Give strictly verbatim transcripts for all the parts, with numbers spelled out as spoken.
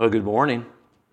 Well, good morning.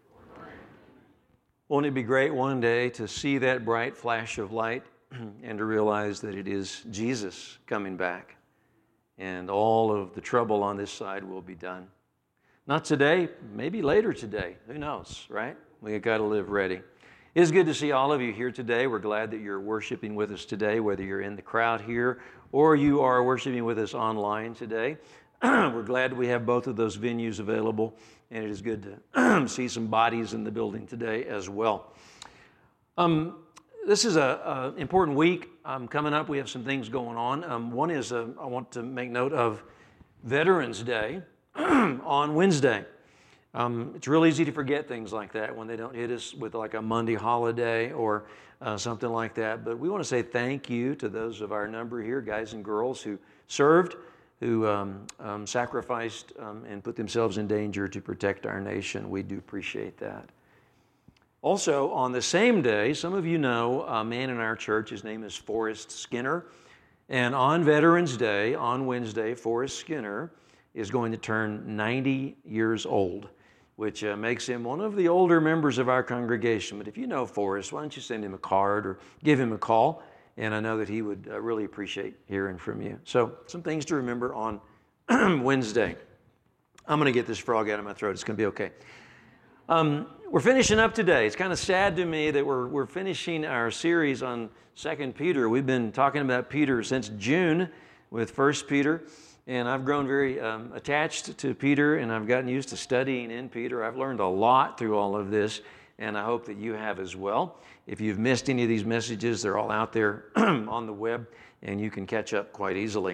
Won't it be great one day to see that bright flash of light and to realize that it is Jesus coming back and all of the trouble on this side will be done. Not today, maybe later today. Who knows, right? We got to live ready. It is good to see all of you here today. We're glad that you're worshiping with us today, whether you're in the crowd here or you are worshiping with us online today. We're glad we have both of those venues available, and it is good to see some bodies in the building today as well. Um, this is an important week um, coming up. We have some things going on. Um, one is uh, I want to make note of Veterans Day on Wednesday. Um, it's real easy to forget things like that when they don't hit us with like a Monday holiday or uh, something like that. But we want to say thank you to those of our number here, guys and girls who served, who um, um, sacrificed um, and put themselves in danger to protect our nation. We do appreciate that. Also, on the same day, some of you know a man in our church. His name is Forrest Skinner. And on Veterans Day, on Wednesday, Forrest Skinner is going to turn ninety years old, which uh, makes him one of the older members of our congregation. But if you know Forrest, why don't you send him a card or give him a call? And I know that he would uh, really appreciate hearing from you. So some things to remember on Wednesday. I'm going to get this frog out of my throat. It's going to be okay. Um, we're finishing up today. It's kind of sad to me that we're, we're finishing our series on Second Peter. We've been talking about Peter since June with First Peter. And I've grown very um, attached to Peter, and I've gotten used to studying in Peter. I've learned a lot through all of this, and I hope that you have as well. If you've missed any of these messages, they're all out there on the web, and you can catch up quite easily.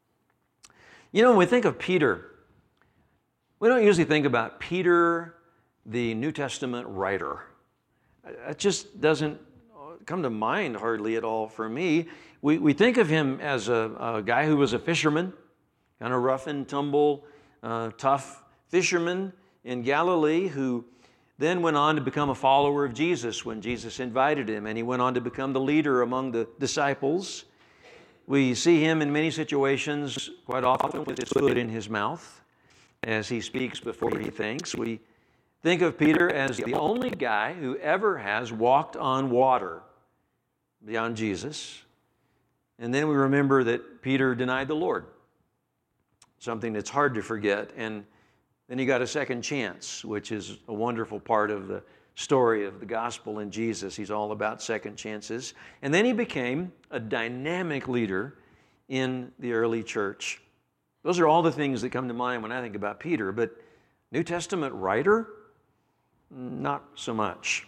You know, when we think of Peter, we don't usually think about Peter, the New Testament writer. It just doesn't come to mind hardly at all for me. We, we think of him as a, a guy who was a fisherman, kind of rough and tumble, uh, tough fisherman in Galilee who then went on to become a follower of Jesus when Jesus invited him, and he went on to become the leader among the disciples. We see him in many situations, quite often with his foot in his mouth as he speaks before he thinks. We think of Peter as the only guy who ever has walked on water beyond Jesus. And then we remember that Peter denied the Lord, something that's hard to forget. And then he got a second chance, which is a wonderful part of the story of the gospel in Jesus. He's all about second chances. And then he became a dynamic leader in the early church. Those are all the things that come to mind when I think about Peter. But New Testament writer? Not so much.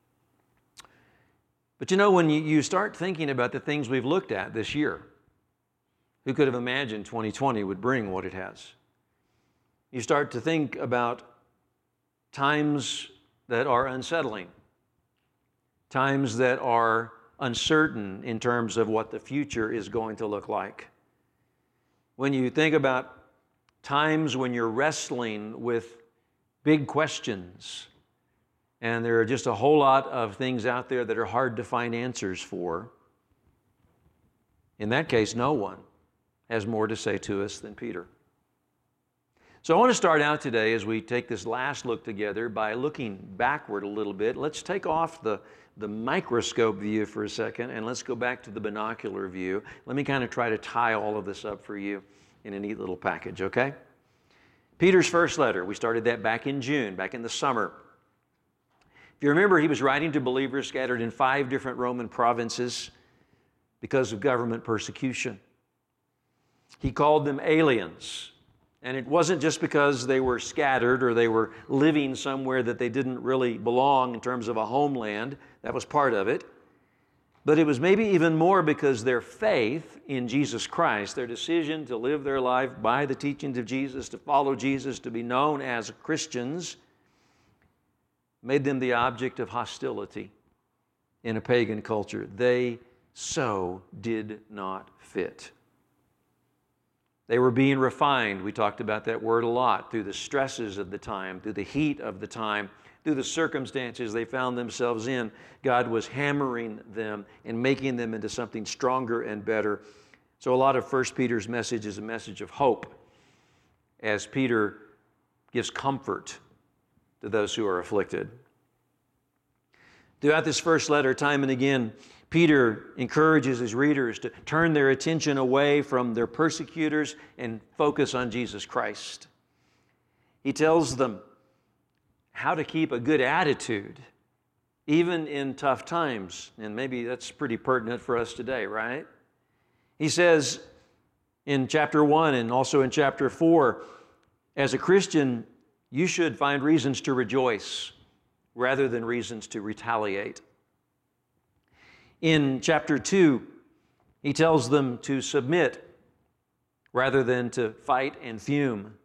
But you know, when you, you start thinking about the things we've looked at this year, who could have imagined twenty twenty would bring what it has? You start to think about times that are unsettling, times that are uncertain in terms of what the future is going to look like. When you think about times when you're wrestling with big questions, and there are just a whole lot of things out there that are hard to find answers for, in that case, no one has more to say to us than Peter. So I want to start out today as we take this last look together by looking backward a little bit. Let's take off the, the microscope view for a second and let's go back to the binocular view. Let me kind of try to tie all of this up for you in a neat little package, okay? Peter's first letter, we started that back in June, back in the summer. If you remember, he was writing to believers scattered in five different Roman provinces because of government persecution. He called them aliens. And it wasn't just because they were scattered or they were living somewhere that they didn't really belong in terms of a homeland. That was part of it. But it was maybe even more because their faith in Jesus Christ, their decision to live their life by the teachings of Jesus, to follow Jesus, to be known as Christians, made them the object of hostility in a pagan culture. They so did not fit. They were being refined. We talked about that word a lot through the stresses of the time, through the heat of the time, through the circumstances they found themselves in. God was hammering them and making them into something stronger and better. So a lot of First Peter's message is a message of hope as Peter gives comfort to those who are afflicted. Throughout this first letter, time and again, Peter encourages his readers to turn their attention away from their persecutors and focus on Jesus Christ. He tells them how to keep a good attitude, even in tough times. And maybe that's pretty pertinent for us today, right? He says in chapter one and also in chapter four, as a Christian, you should find reasons to rejoice rather than reasons to retaliate. In chapter two, he tells them to submit rather than to fight and fume.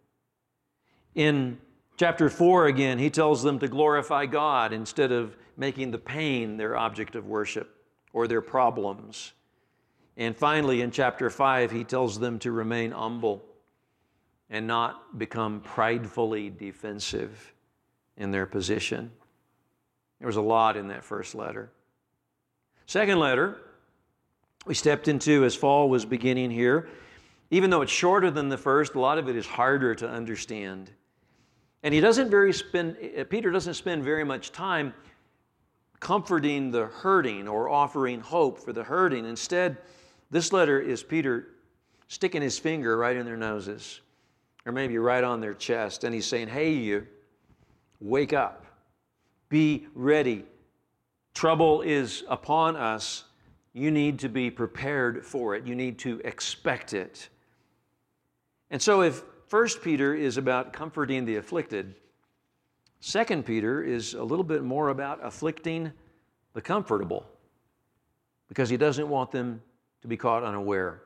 In chapter four, again, he tells them to glorify God instead of making the pain their object of worship or their problems. And finally, in chapter five, he tells them to remain humble and not become pridefully defensive in their position. There was a lot in that first letter. Second letter, we stepped into as fall was beginning here. Even though it's shorter than the first, a lot of it is harder to understand. And he doesn't very spend, Peter doesn't spend very much time comforting the hurting or offering hope for the hurting. Instead, this letter is Peter sticking his finger right in their noses, or maybe right on their chest, and he's saying, hey, you, wake up. Be ready. Trouble is upon us. You need to be prepared for it. You need to expect it. And so if First Peter is about comforting the afflicted, Second Peter is a little bit more about afflicting the comfortable, because he doesn't want them to be caught unaware.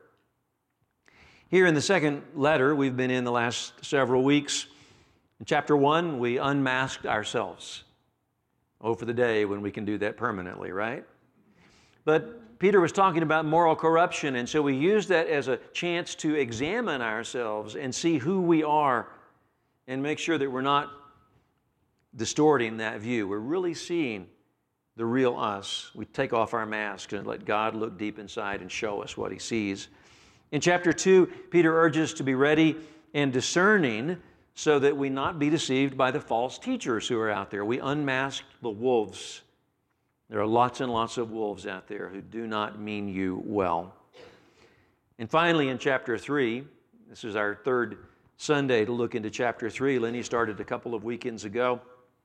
Here in the second letter we've been in the last several weeks, in chapter one, we unmasked ourselves. Oh, for the day when we can do that permanently, right? But Peter was talking about moral corruption, and so we used that as a chance to examine ourselves and see who we are and make sure that we're not distorting that view. We're really seeing the real us. We take off our masks and let God look deep inside and show us what he sees. In chapter two, Peter urges to be ready and discerning so that we not be deceived by the false teachers who are out there. We unmask the wolves. There are lots and lots of wolves out there who do not mean you well. And finally, in chapter three, this is our third Sunday to look into chapter three. Lenny started a couple of weekends ago.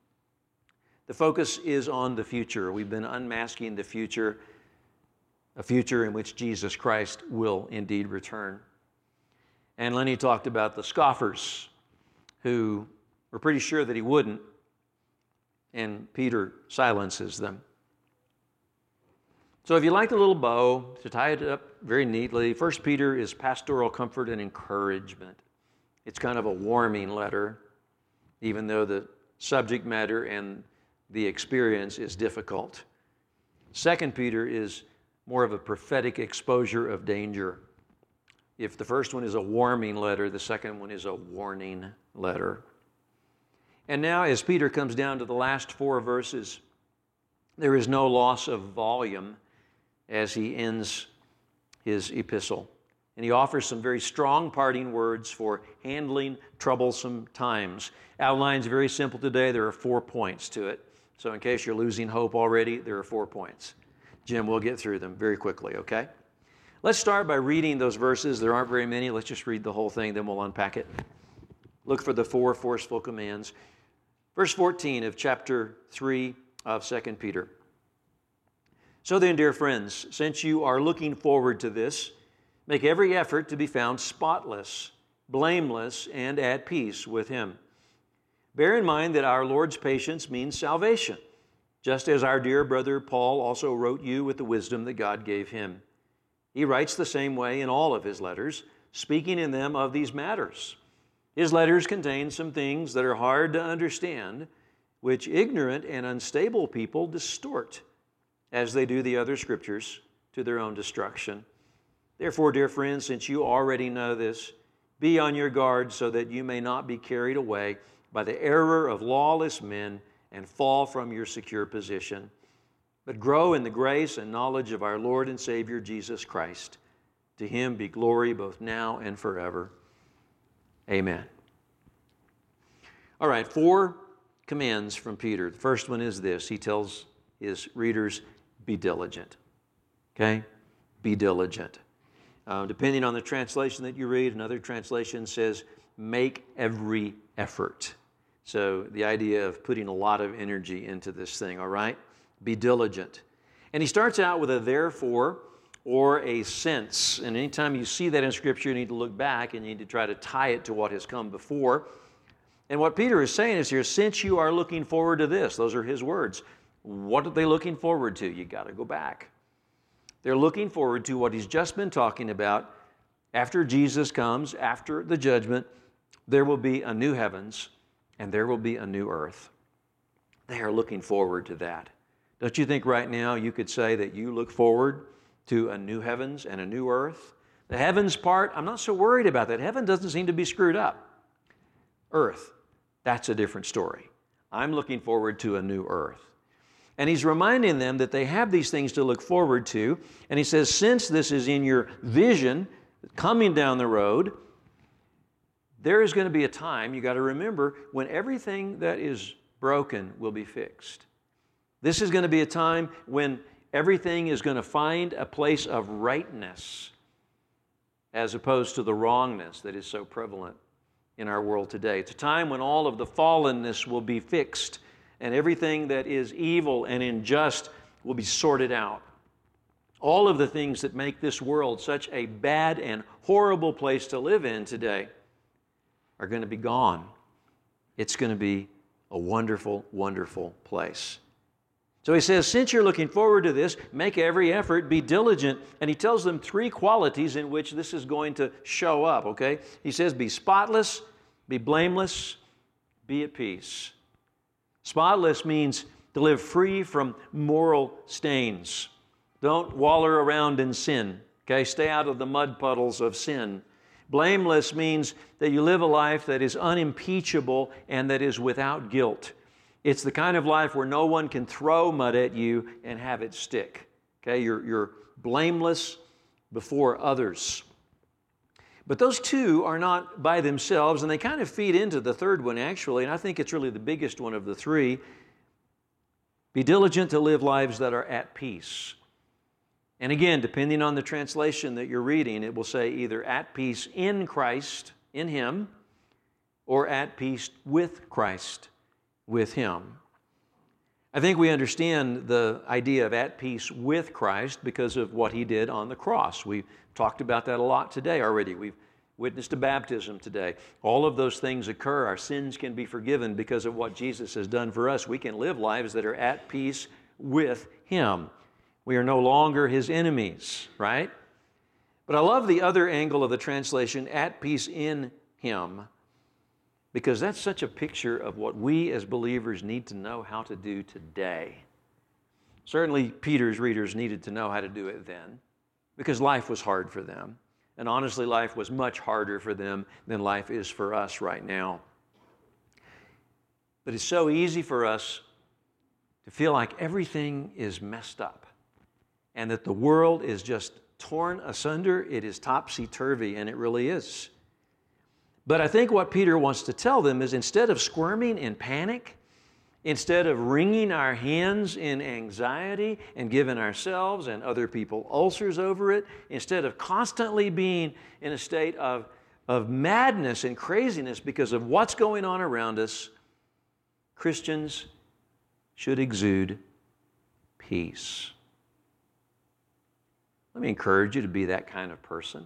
The focus is on the future. We've been unmasking the future, a future in which Jesus Christ will indeed return. And Lenny talked about the scoffers who were pretty sure that he wouldn't, and Peter silences them. So if you like the little bow, to tie it up very neatly, First Peter is pastoral comfort and encouragement. It's kind of a warming letter, even though the subject matter and the experience is difficult. Second Peter is more of a prophetic exposure of danger. If the first one is a warming letter, the second one is a warning letter. And now as Peter comes down to the last four verses, there is no loss of volume as he ends his epistle. And he offers some very strong parting words for handling troublesome times. Outline's very simple today. There are four points to it. So in case you're losing hope already, there are four points. Jim, we'll get through them very quickly, okay? Let's start by reading those verses. There aren't very many. Let's just read the whole thing, then we'll unpack it. Look for the four forceful commands. Verse fourteen of chapter three of Second Peter. So then, dear friends, since you are looking forward to this, make every effort to be found spotless, blameless, and at peace with him. Bear in mind that our Lord's patience means salvation, just as our dear brother Paul also wrote you with the wisdom that God gave him. He writes the same way in all of his letters, speaking in them of these matters. His letters contain some things that are hard to understand, which ignorant and unstable people distort, as they do the other scriptures, to their own destruction. Therefore, dear friends, since you already know this, be on your guard so that you may not be carried away by the error of lawless men and fall from your secure position, but grow in the grace and knowledge of our Lord and Savior Jesus Christ. To him be glory both now and forever. Amen. All right, four commands from Peter. The first one is this. He tells his readers, be diligent. Okay? Be diligent. Uh, depending on the translation that you read, another translation says, make every effort. So the idea of putting a lot of energy into this thing, all right? Be diligent. And he starts out with a therefore or a since. And anytime you see that in Scripture, you need to look back and you need to try to tie it to what has come before. And what Peter is saying is here, since you are looking forward to this, those are his words. What are they looking forward to? You got to go back. They're looking forward to what he's just been talking about. After Jesus comes, after the judgment, there will be a new heavens and there will be a new earth. They are looking forward to that. Don't you think right now you could say that you look forward to a new heavens and a new earth? The heavens part, I'm not so worried about that. Heaven doesn't seem to be screwed up. Earth, that's a different story. I'm looking forward to a new earth. And he's reminding them that they have these things to look forward to. And he says, since this is in your vision, coming down the road, there is going to be a time, you got to remember, when everything that is broken will be fixed. This is going to be a time when everything is going to find a place of rightness as opposed to the wrongness that is so prevalent in our world today. It's a time when all of the fallenness will be fixed and everything that is evil and unjust will be sorted out. All of the things that make this world such a bad and horrible place to live in today are going to be gone. It's going to be a wonderful, wonderful place. So he says, since you're looking forward to this, make every effort, be diligent. And he tells them three qualities in which this is going to show up, okay? He says, be spotless, be blameless, be at peace. Spotless means to live free from moral stains. Don't waller around in sin, okay? Stay out of the mud puddles of sin. Blameless means that you live a life that is unimpeachable and that is without guilt. It's the kind of life where no one can throw mud at you and have it stick. Okay, you're, you're blameless before others. But those two are not by themselves, and they kind of feed into the third one, actually, and I think it's really the biggest one of the three. Be diligent to live lives that are at peace. And again, depending on the translation that you're reading, it will say either at peace in Christ, in Him, or at peace with Christ, with Him. I think we understand the idea of at peace with Christ because of what He did on the cross. We've talked about that a lot today already. We've witnessed a baptism today. All of those things occur. Our sins can be forgiven because of what Jesus has done for us. We can live lives that are at peace with Him. We are no longer His enemies, right? But I love the other angle of the translation, at peace in Him, because that's such a picture of what we as believers need to know how to do today. Certainly, Peter's readers needed to know how to do it then, because life was hard for them. And honestly, life was much harder for them than life is for us right now. But it's so easy for us to feel like everything is messed up and that the world is just torn asunder. It is topsy-turvy, and it really is. But I think what Peter wants to tell them is instead of squirming in panic, instead of wringing our hands in anxiety and giving ourselves and other people ulcers over it, instead of constantly being in a state of, of madness and craziness because of what's going on around us, Christians should exude peace. Let me encourage you to be that kind of person.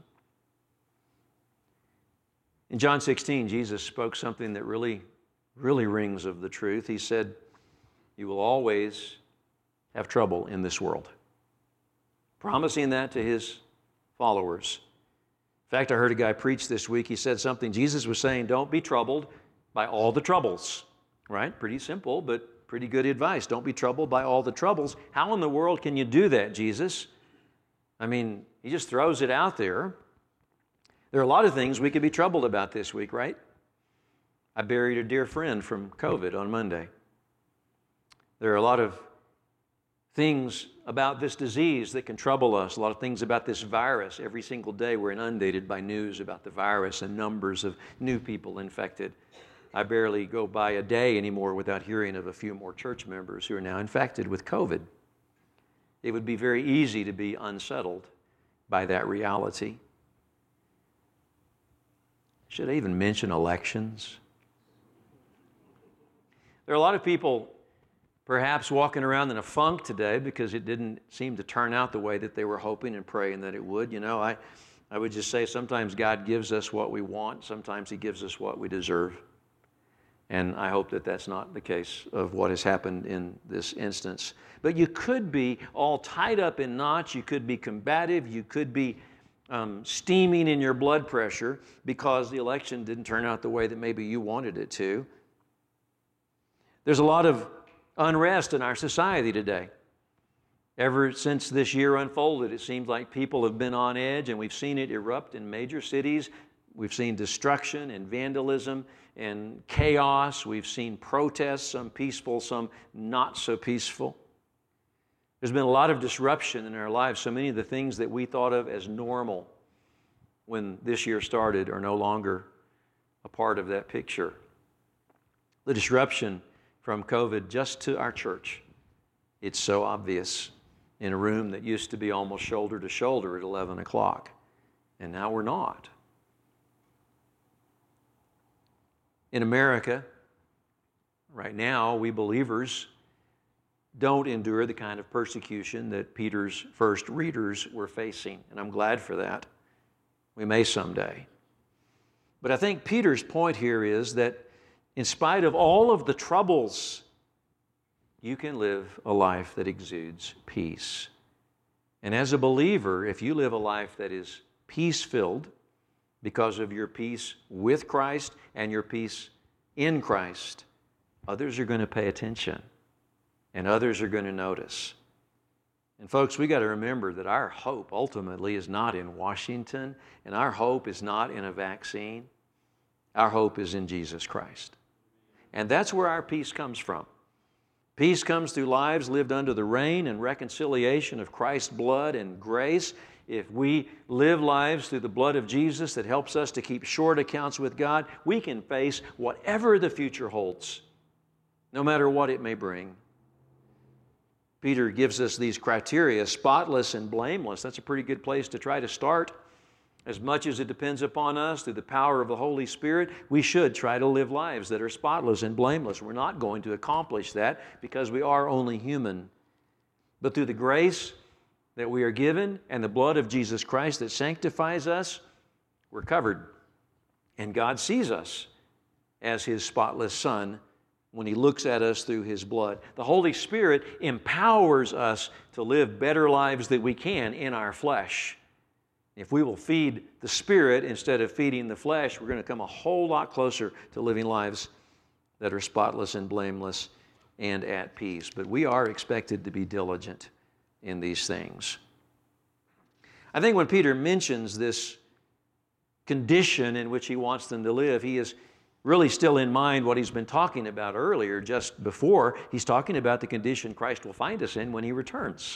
In John sixteen, Jesus spoke something that really, really rings of the truth. He said, you will always have trouble in this world. Promising that to His followers. In fact, I heard a guy preach this week. He said something. Jesus was saying, don't be troubled by all the troubles. Right? Pretty simple, but pretty good advice. Don't be troubled by all the troubles. How in the world can you do that, Jesus? I mean, He just throws it out there. There are a lot of things we could be troubled about this week, right? I buried a dear friend from COVID on Monday. There are a lot of things about this disease that can trouble us, a lot of things about this virus. Every single day we're inundated by news about the virus and numbers of new people infected. I barely go by a day anymore without hearing of a few more church members who are now infected with COVID. It would be very easy to be unsettled by that reality. Should I even mention elections? There are a lot of people perhaps walking around in a funk today because it didn't seem to turn out the way that they were hoping and praying that it would. You know, I, I would just say sometimes God gives us what we want. Sometimes He gives us what we deserve. And I hope that that's not the case of what has happened in this instance. But you could be all tied up in knots. You could be combative. You could be um, steaming in your blood pressure because the election didn't turn out the way that maybe you wanted it to. There's a lot of unrest in our society today. Ever since this year unfolded, it seems like people have been on edge, and we've seen it erupt in major cities. We've seen destruction and vandalism and chaos. We've seen protests, some peaceful, some not so peaceful. There's been a lot of disruption in our lives. So many of the things that we thought of as normal when this year started are no longer a part of that picture. The disruption from COVID just to our church, it's so obvious in a room that used to be almost shoulder to shoulder at eleven o'clock, and now we're not. In America, right now, we believers don't endure the kind of persecution that Peter's first readers were facing, and I'm glad for that. We may someday. But I think Peter's point here is that in spite of all of the troubles, you can live a life that exudes peace. And as a believer, if you live a life that is peace-filled because of your peace with Christ and your peace in Christ, others are going to pay attention and others are going to notice. And folks, we got to remember that our hope ultimately is not in Washington, and our hope is not in a vaccine. Our hope is in Jesus Christ. And that's where our peace comes from. Peace comes through lives lived under the reign and reconciliation of Christ's blood and grace. If we live lives through the blood of Jesus that helps us to keep short accounts with God, we can face whatever the future holds, no matter what it may bring. Peter gives us these criteria, spotless and blameless. That's a pretty good place to try to start. As much as it depends upon us through the power of the Holy Spirit, we should try to live lives that are spotless and blameless. We're not going to accomplish that because we are only human. But through the grace that we are given and the blood of Jesus Christ that sanctifies us, we're covered. And God sees us as His spotless Son when He looks at us through His blood. The Holy Spirit empowers us to live better lives than we can in our flesh. If we will feed the Spirit instead of feeding the flesh, we're going to come a whole lot closer to living lives that are spotless and blameless and at peace. But we are expected to be diligent in these things. I think when Peter mentions this condition in which he wants them to live, he is really still in mind what he's been talking about earlier, just before. He's talking about the condition Christ will find us in when He returns.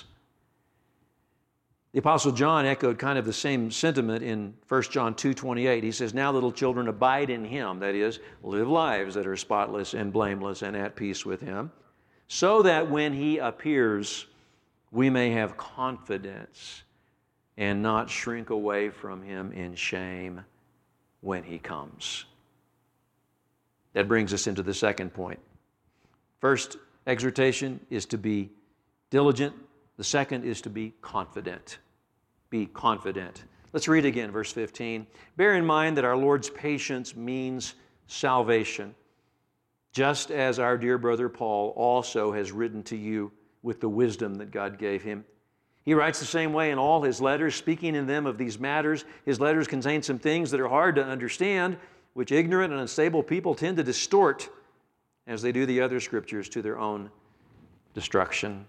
The Apostle John echoed kind of the same sentiment in First John two twenty-eight. He says, "Now little children, abide in Him," that is, live lives that are spotless and blameless and at peace with Him, so that when He appears, we may have confidence and not shrink away from Him in shame when He comes. That brings us into the second point. First exhortation is to be diligent. The second is to be confident. Be confident. Let's read again, verse fifteen. "Bear in mind that our Lord's patience means salvation, just as our dear brother Paul also has written to you with the wisdom that God gave him. He writes the same way in all his letters, speaking in them of these matters. His letters contain some things that are hard to understand, which ignorant and unstable people tend to distort, as they do the other scriptures, to their own destruction."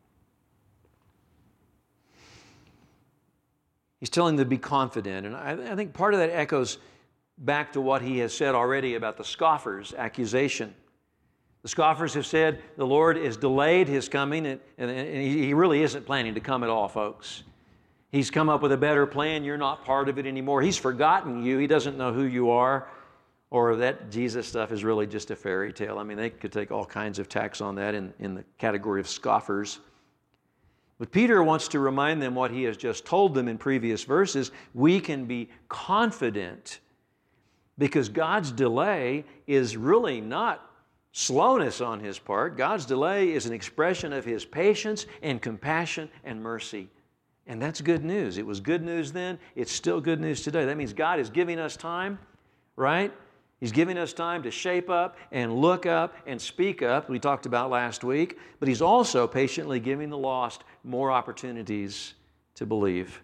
He's telling them to be confident. And I, I think part of that echoes back to what he has said already about the scoffers' accusation. The scoffers have said the Lord has delayed His coming, and, and, and He really isn't planning to come at all, folks. He's come up with a better plan. You're not part of it anymore. He's forgotten you. He doesn't know who you are. or that Jesus stuff is really just a fairy tale. I mean, they could take all kinds of tacks on that in, in the category of scoffers. But Peter wants to remind them what he has just told them in previous verses. We can be confident because God's delay is really not slowness on His part. God's delay is an expression of His patience and compassion and mercy. And that's good news. It was good news then. It's still good news today. That means God is giving us time, right? He's giving us time to shape up and look up and speak up, we talked about last week, but He's also patiently giving the lost more opportunities to believe.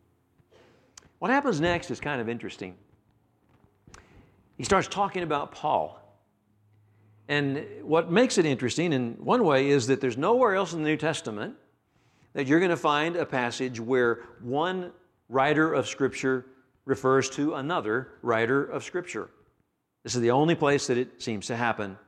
What happens next is kind of interesting. He starts talking about Paul. And what makes it interesting in one way is that there's nowhere else in the New Testament that you're going to find a passage where one writer of Scripture refers to another writer of Scripture. This is the only place that it seems to happen.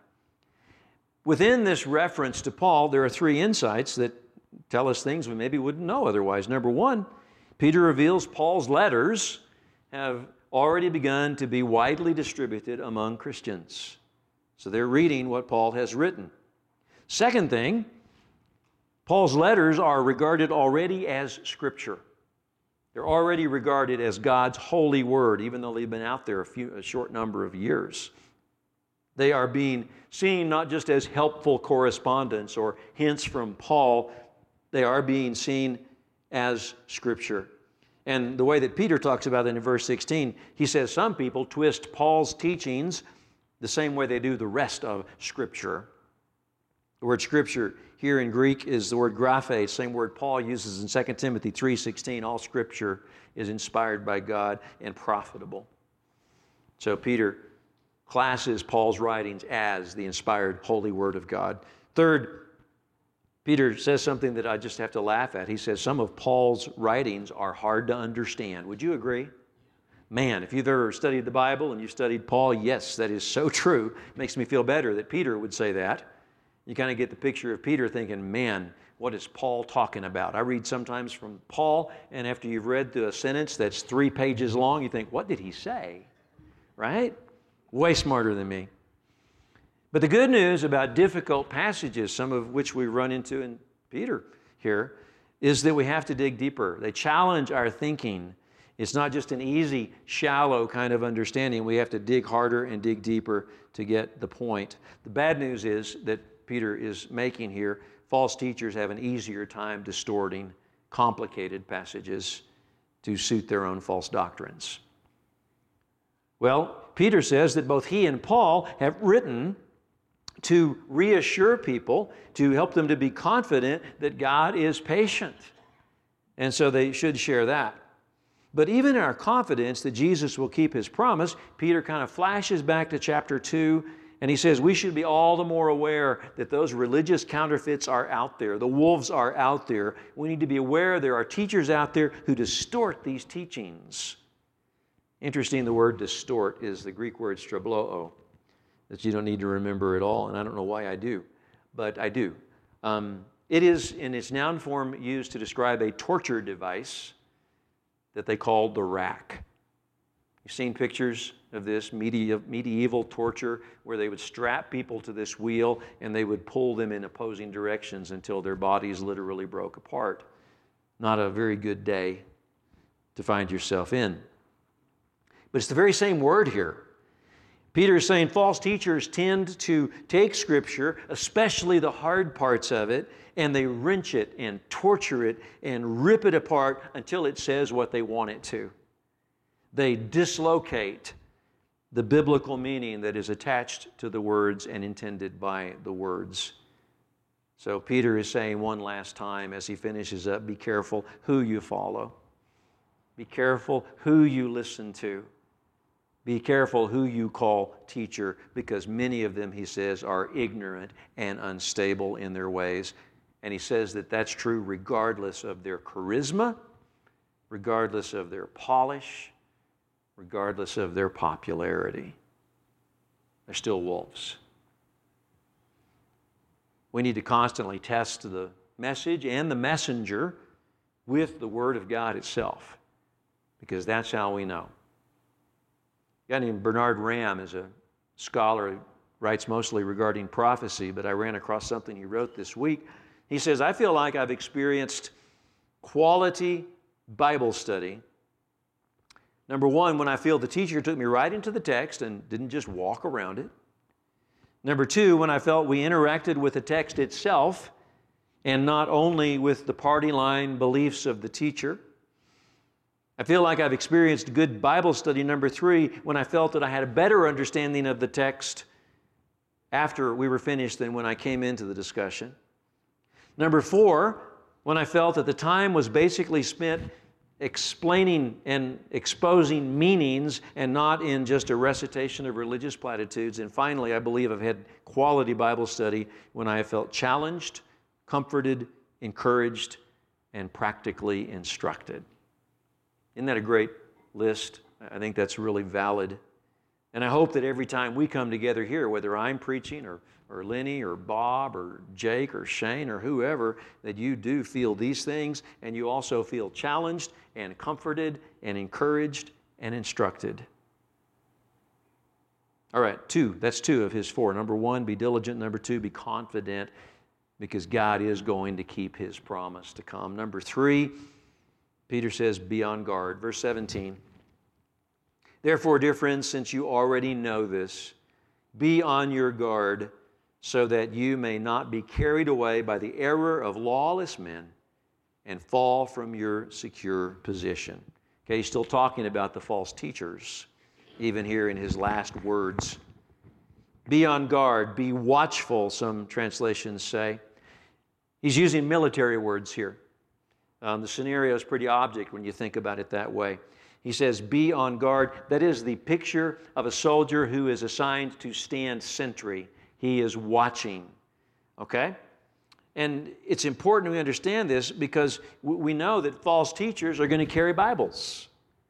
Within this reference to Paul, there are three insights that tell us things we maybe wouldn't know otherwise. Number one, Peter reveals Paul's letters have already begun to be widely distributed among Christians. So they're reading what Paul has written. Second thing, Paul's letters are regarded already as Scripture. They're already regarded as God's holy word, even though they've been out there a, few, a short number of years. They are being seen not just as helpful correspondence or hints from Paul, they are being seen as Scripture. And the way that Peter talks about it in verse sixteen, he says some people twist Paul's teachings the same way they do the rest of Scripture. The word Scripture here in Greek is the word graphe, same word Paul uses in Second Timothy three sixteen. All Scripture is inspired by God and profitable. So Peter classes Paul's writings as the inspired holy word of God. Third, Peter says something that I just have to laugh at. He says some of Paul's writings are hard to understand. Would you agree? Man, if you've ever studied the Bible and you've studied Paul, yes, that is so true. It makes me feel better that Peter would say that. You kind of get the picture of Peter thinking, man, what is Paul talking about? I read sometimes from Paul, and after you've read through a sentence that's three pages long, you think, what did he say? Right? Way smarter than me. But the good news about difficult passages, some of which we run into in Peter here, is that we have to dig deeper. They challenge our thinking. It's not just an easy, shallow kind of understanding. We have to dig harder and dig deeper to get the point. The bad news is that Peter is making here, false teachers have an easier time distorting complicated passages to suit their own false doctrines. Well, Peter says that both he and Paul have written to reassure people, to help them to be confident that God is patient. And so they should share that. But even in our confidence that Jesus will keep His promise, Peter kind of flashes back to chapter two, and he says we should be all the more aware that those religious counterfeits are out there. The wolves are out there. We need to be aware there are teachers out there who distort these teachings. Interesting, the word distort is the Greek word strabloo, that you don't need to remember at all, and I don't know why I do, but I do. Um, it is, in its noun form, used to describe a torture device that they called the rack. You've seen pictures of this medieval, medieval torture where they would strap people to this wheel and they would pull them in opposing directions until their bodies literally broke apart. Not a very good day to find yourself in. But it's the very same word here. Peter is saying false teachers tend to take Scripture, especially the hard parts of it, and they wrench it and torture it and rip it apart until it says what they want it to. They dislocate the biblical meaning that is attached to the words and intended by the words. So Peter is saying one last time as he finishes up, be careful who you follow. Be careful who you listen to. Be careful who you call teacher, because many of them, he says, are ignorant and unstable in their ways. And he says that that's true regardless of their charisma, regardless of their polish, regardless of their popularity. They're still wolves. We need to constantly test the message and the messenger with the Word of God itself, because that's how we know. A guy named Bernard Ram is a scholar who writes mostly regarding prophecy, but I ran across something he wrote this week. He says, I feel like I've experienced quality Bible study. Number one, when I feel the teacher took me right into the text and didn't just walk around it. Number two, when I felt we interacted with the text itself and not only with the party line beliefs of the teacher. I feel like I've experienced good Bible study. Number three, when I felt that I had a better understanding of the text after we were finished than when I came into the discussion. Number four, when I felt that the time was basically spent explaining and exposing meanings and not in just a recitation of religious platitudes. And finally, I believe I've had quality Bible study when I have felt challenged, comforted, encouraged, and practically instructed. Isn't that a great list? I think that's really valid. And I hope that every time we come together here, whether I'm preaching or, or Lenny or Bob or Jake or Shane or whoever, that you do feel these things and you also feel challenged and comforted and encouraged and instructed. All right, two. That's two of his four. Number one, be diligent. Number two, be confident, because God is going to keep His promise to come. Number three, Peter says, be on guard. Verse seventeen. Therefore, dear friends, since you already know this, be on your guard so that you may not be carried away by the error of lawless men and fall from your secure position. Okay, he's still talking about the false teachers, even here in his last words. Be on guard, be watchful, some translations say. He's using military words here. Um, the scenario is pretty object when you think about it that way. He says, be on guard. That is the picture of a soldier who is assigned to stand sentry. He is watching. Okay? And it's important we understand this because we know that false teachers are going to carry Bibles.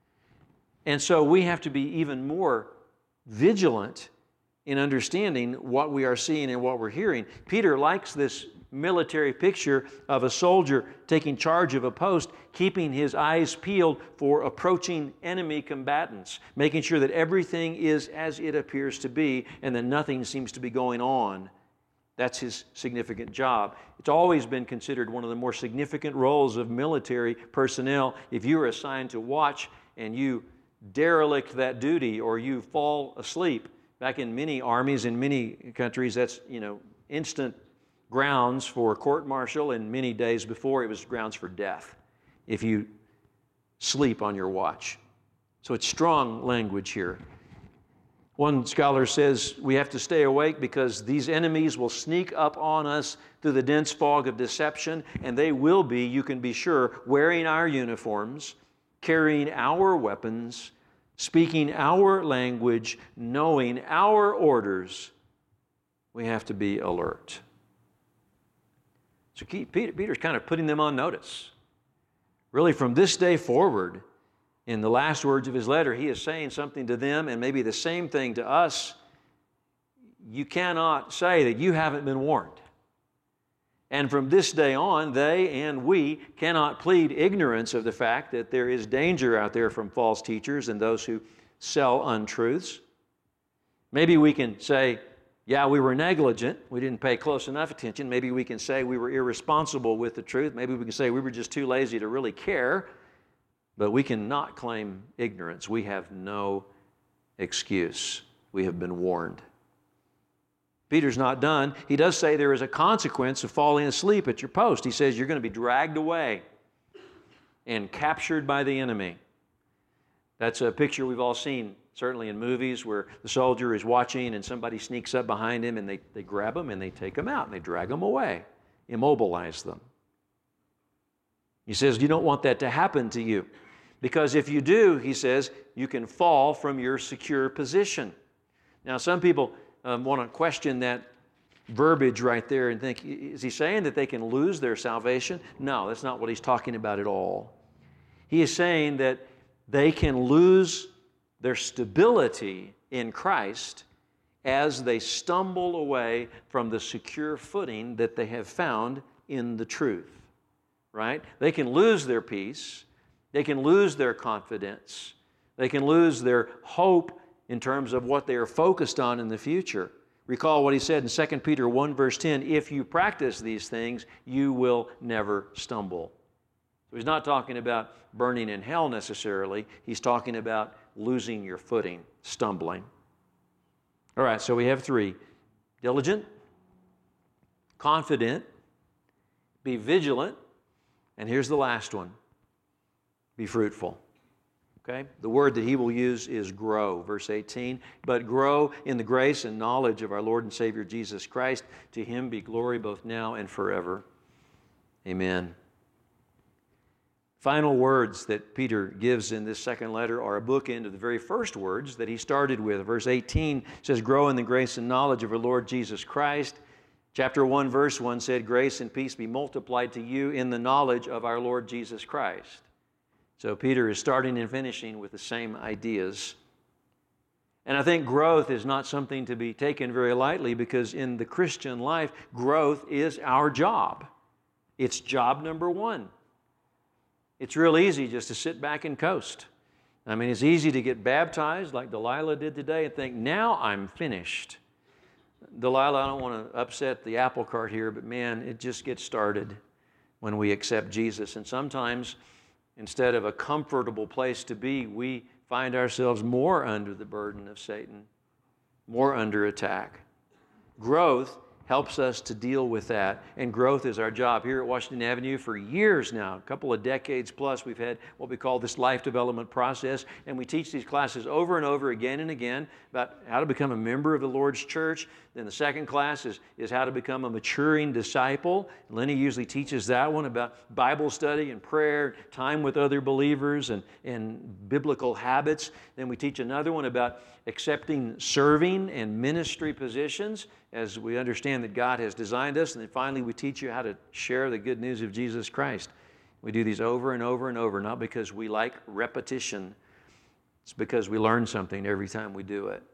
And so we have to be even more vigilant in understanding what we are seeing and what we're hearing. Peter likes this military picture of a soldier taking charge of a post, keeping his eyes peeled for approaching enemy combatants, making sure that everything is as it appears to be and that nothing seems to be going on. That's his significant job. It's always been considered one of the more significant roles of military personnel. If you are assigned to watch and you derelict that duty or you fall asleep, back in many armies, in many countries, that's, you know, instant grounds for court-martial, and many days before it was grounds for death if you sleep on your watch. So it's strong language here. One scholar says we have to stay awake because these enemies will sneak up on us through the dense fog of deception, and they will be, you can be sure, wearing our uniforms, carrying our weapons, speaking our language, knowing our orders. We have to be alert. So Peter, Peter's kind of putting them on notice. Really, from this day forward, in the last words of his letter, he is saying something to them and maybe the same thing to us. You cannot say that you haven't been warned. And from this day on, they and we cannot plead ignorance of the fact that there is danger out there from false teachers and those who sell untruths. Maybe we can say, yeah, we were negligent. We didn't pay close enough attention. Maybe we can say we were irresponsible with the truth. Maybe we can say we were just too lazy to really care. But we cannot claim ignorance. We have no excuse. We have been warned. Peter's not done. He does say there is a consequence of falling asleep at your post. He says you're going to be dragged away and captured by the enemy. That's a picture we've all seen, certainly in movies, where the soldier is watching and somebody sneaks up behind him and they, they grab him and they take him out and they drag him away, immobilize them. He says you don't want that to happen to you, because if you do, he says, you can fall from your secure position. Now, some people um, want to question that verbiage right there and think, is he saying that they can lose their salvation? No, that's not what he's talking about at all. He is saying that they can lose their stability in Christ as they stumble away from the secure footing that they have found in the truth, right? They can lose their peace. They can lose their confidence. They can lose their hope in terms of what they are focused on in the future. Recall what he said in Second Peter one, verse ten, if you practice these things, you will never stumble. So he's not talking about burning in hell necessarily. He's talking about losing your footing, stumbling. All right, so we have three. Diligent, confident, be vigilant, and here's the last one, be fruitful. Okay? The word that he will use is grow, verse eighteen. But grow in the grace and knowledge of our Lord and Savior Jesus Christ. To him be glory both now and forever. Amen. Final words that Peter gives in this second letter are a bookend of the very first words that he started with. Verse eighteen says, grow in the grace and knowledge of our Lord Jesus Christ. Chapter one, verse one said, grace and peace be multiplied to you in the knowledge of our Lord Jesus Christ. So Peter is starting and finishing with the same ideas. And I think growth is not something to be taken very lightly, because in the Christian life, growth is our job. It's job number one. It's real easy just to sit back and coast. I mean, it's easy to get baptized like Delilah did today and think, now I'm finished. Delilah, I don't want to upset the apple cart here, but man, it just gets started when we accept Jesus. And sometimes, instead of a comfortable place to be, we find ourselves more under the burden of Satan, more under attack. Growth helps us to deal with that, and growth is our job. Here at Washington Avenue for years now, a couple of decades plus, we've had what we call this life development process, and we teach these classes over and over again and again about how to become a member of the Lord's church. Then the second class is, is how to become a maturing disciple. Lenny usually teaches that one about Bible study and prayer, time with other believers, and, and biblical habits. Then we teach another one about accepting serving and ministry positions as we understand that God has designed us. And then finally, we teach you how to share the good news of Jesus Christ. We do these over and over and over, not because we like repetition. It's because we learn something every time we do it.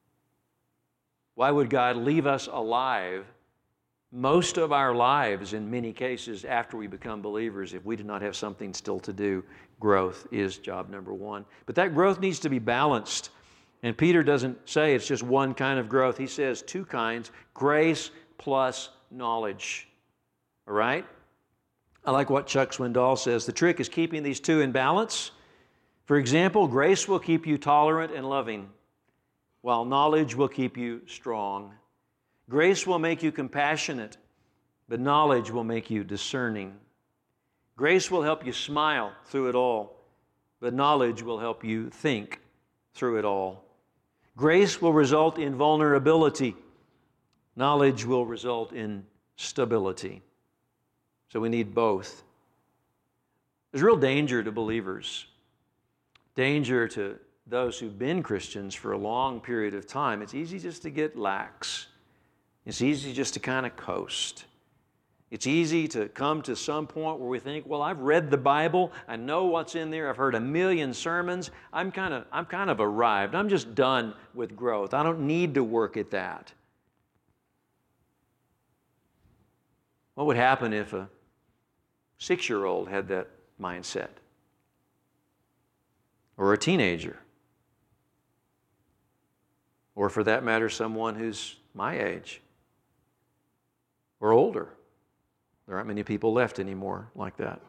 Why would God leave us alive most of our lives, in many cases, after we become believers, if we do not have something still to do? Growth is job number one. But that growth needs to be balanced. And Peter doesn't say it's just one kind of growth. He says two kinds, grace plus knowledge. All right? I like what Chuck Swindoll says. The trick is keeping these two in balance. For example, grace will keep you tolerant and loving, while knowledge will keep you strong. Grace will make you compassionate, but knowledge will make you discerning. Grace will help you smile through it all, but knowledge will help you think through it all. Grace will result in vulnerability. Knowledge will result in stability. So we need both. There's real danger to believers. Danger to those who've been Christians for a long period of time. It's easy just to get lax. It's easy just to kind of coast. It's easy to come to some point where we think, well, I've read the Bible. I know what's in there. I've heard a million sermons. I'm kind of, I'm kind of arrived. I'm just done with growth. I don't need to work at that. What would happen if a six-year-old had that mindset? Or a teenager? Or for that matter, someone who's my age or older? There aren't many people left anymore like that.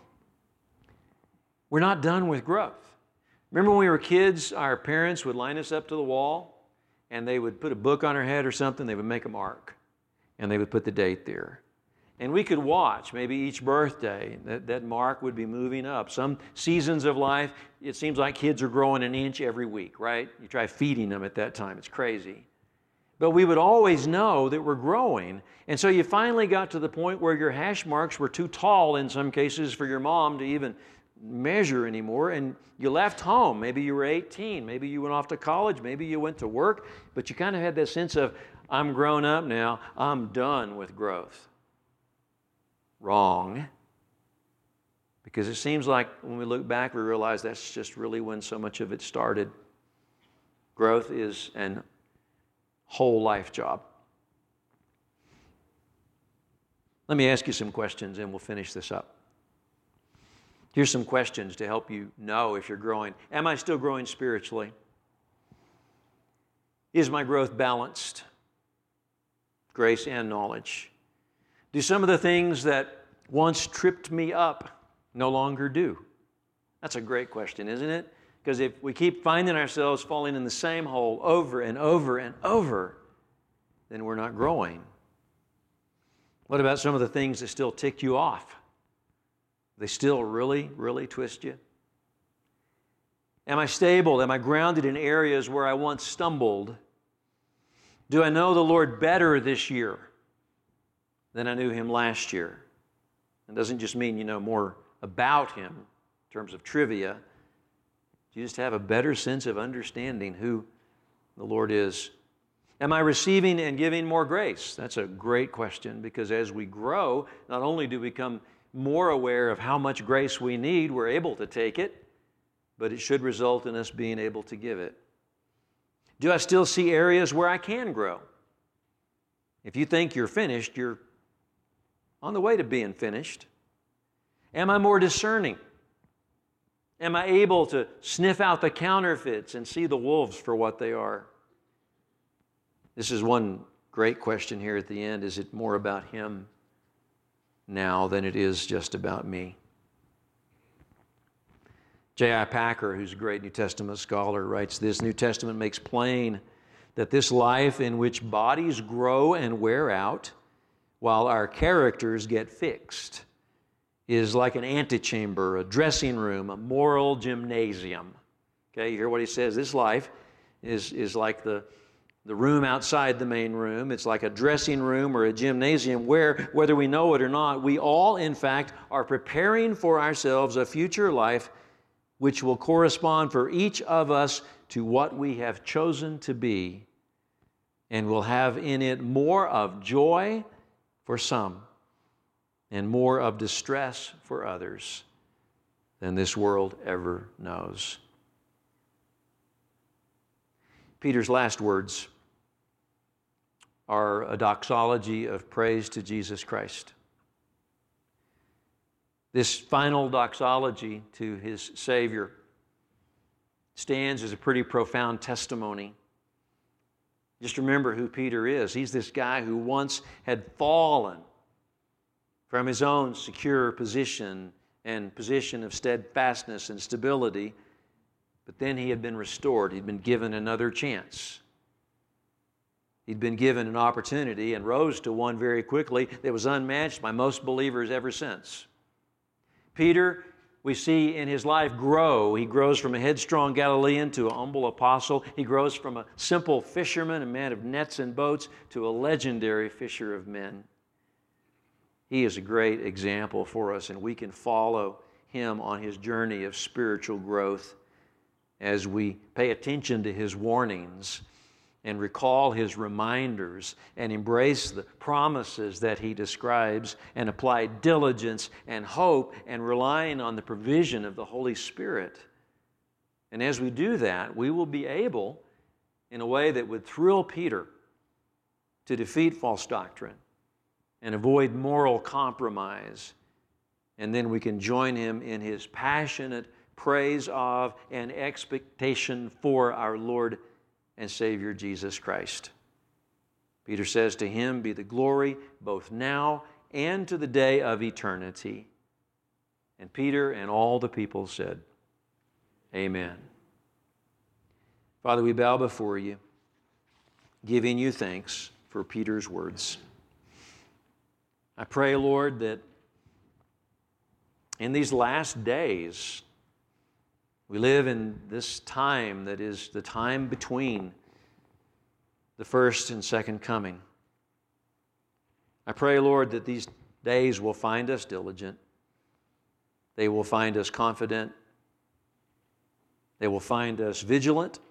We're not done with growth. Remember when we were kids, our parents would line us up to the wall and they would put a book on our head or something, they would make a mark and they would put the date there. And we could watch, maybe each birthday, that, that mark would be moving up. Some seasons of life, it seems like kids are growing an inch every week, right? You try feeding them at that time, it's crazy. But we would always know that we're growing. And so you finally got to the point where your hash marks were too tall in some cases for your mom to even measure anymore, and you left home. Maybe you were eighteen, maybe you went off to college, maybe you went to work, but you kind of had that sense of, I'm grown up now, I'm done with growth. Wrong. Because it seems like when we look back, we realize that's just really when so much of it started. Growth is an whole life job. Let me ask you some questions and we'll finish this up. Here's some questions to help you know if you're growing. Am I still growing spiritually? Is my growth balanced? Grace and knowledge. Do some of the things that once tripped me up no longer do? That's a great question, isn't it? Because if we keep finding ourselves falling in the same hole over and over and over, then we're not growing. What about some of the things that still tick you off? They still really, really twist you? Am I stable? Am I grounded in areas where I once stumbled? Do I know the Lord better this year than I knew Him last year? It doesn't just mean you know more about Him in terms of trivia. You just have a better sense of understanding who the Lord is. Am I receiving and giving more grace? That's a great question, because as we grow, not only do we become more aware of how much grace we need, we're able to take it, but it should result in us being able to give it. Do I still see areas where I can grow? If you think you're finished, you're on the way to being finished. Am I more discerning? Am I able to sniff out the counterfeits and see the wolves for what they are? This is one great question here at the end. Is it more about Him now than it is just about me? J I Packer, who's a great New Testament scholar, writes this: New Testament makes plain that this life in which bodies grow and wear out while our characters get fixed is like an antechamber, a dressing room, a moral gymnasium. Okay, you hear what he says? This life is, is like the, the room outside the main room. It's like a dressing room or a gymnasium where, whether we know it or not, we all, in fact, are preparing for ourselves a future life which will correspond for each of us to what we have chosen to be, and will have in it more of joy for some and more of distress for others than this world ever knows. Peter's last words are a doxology of praise to Jesus Christ. This final doxology to his Savior stands as a pretty profound testimony. Just remember who Peter is. He's this guy who once had fallen from his own secure position and position of steadfastness and stability, but then he had been restored. He'd been given another chance. He'd been given an opportunity and rose to one very quickly that was unmatched by most believers ever since. Peter, we see in his life grow. He grows from a headstrong Galilean to a humble apostle. He grows from a simple fisherman, a man of nets and boats, to a legendary fisher of men. He is a great example for us, and we can follow him on his journey of spiritual growth as we pay attention to his warnings and recall his reminders and embrace the promises that he describes and apply diligence and hope and relying on the provision of the Holy Spirit. And as we do that, we will be able, in a way that would thrill Peter, to defeat false doctrine and avoid moral compromise. And then we can join him in his passionate praise of and expectation for our Lord and Savior Jesus Christ. Peter says, to him be the glory both now and to the day of eternity. And Peter and all the people said, Amen. Father, we bow before you, giving you thanks for Peter's words. I pray, Lord, that in these last days, we live in this time that is the time between the first and second coming. I pray, Lord, that these days will find us diligent. They will find us confident. They will find us vigilant.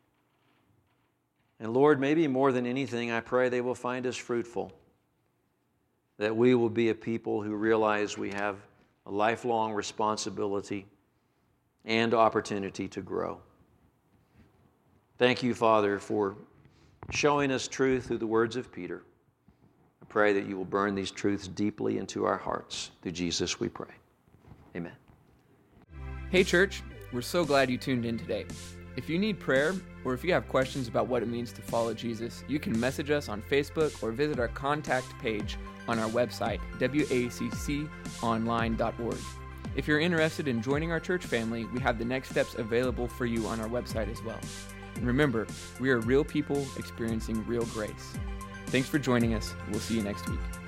And Lord, maybe more than anything, I pray they will find us fruitful. That we will be a people who realize we have a lifelong responsibility and opportunity to grow. Thank you, Father, for showing us truth through the words of Peter. I pray that you will burn these truths deeply into our hearts. Through Jesus we pray. Amen. Hey church, we're so glad you tuned in today. If you need prayer, or if you have questions about what it means to follow Jesus, you can message us on Facebook or visit our contact page on our website, w a c c online dot org. If you're interested in joining our church family, we have the next steps available for you on our website as well. And remember, we are real people experiencing real grace. Thanks for joining us. We'll see you next week.